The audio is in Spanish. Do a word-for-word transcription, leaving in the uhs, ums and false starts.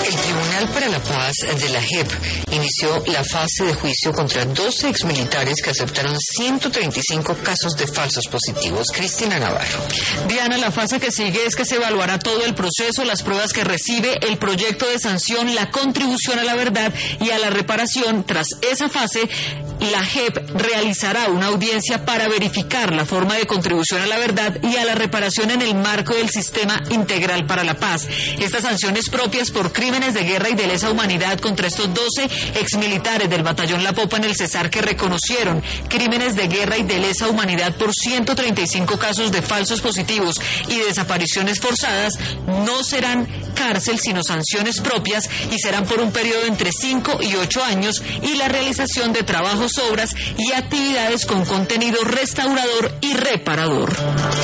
El Tribunal para la Paz de la J E P inició la fase de juicio contra doce exmilitares que aceptaron ciento treinta y cinco casos de falsos positivos. Cristina Navarro. Diana, la fase que sigue es que se evaluará todo el proceso, las pruebas que recibe, el proyecto de sanción, la contribución a la verdad y a la reparación. Tras esa fase, la J E P realizará una audiencia para verificar la forma de contribución a la verdad y a la reparación en el marco del Sistema Integral para la Paz. Estas sanciones propias por crímenes de guerra y de lesa humanidad contra estos doce exmilitares del batallón La Popa en el Cesar que reconocieron crímenes de guerra y de lesa humanidad por ciento treinta y cinco casos de falsos positivos y desapariciones forzadas no serán cárcel sino sanciones propias y serán por un periodo entre cinco y ocho años y la realización de trabajos, obras y actividades con contenido restaurador y reparador.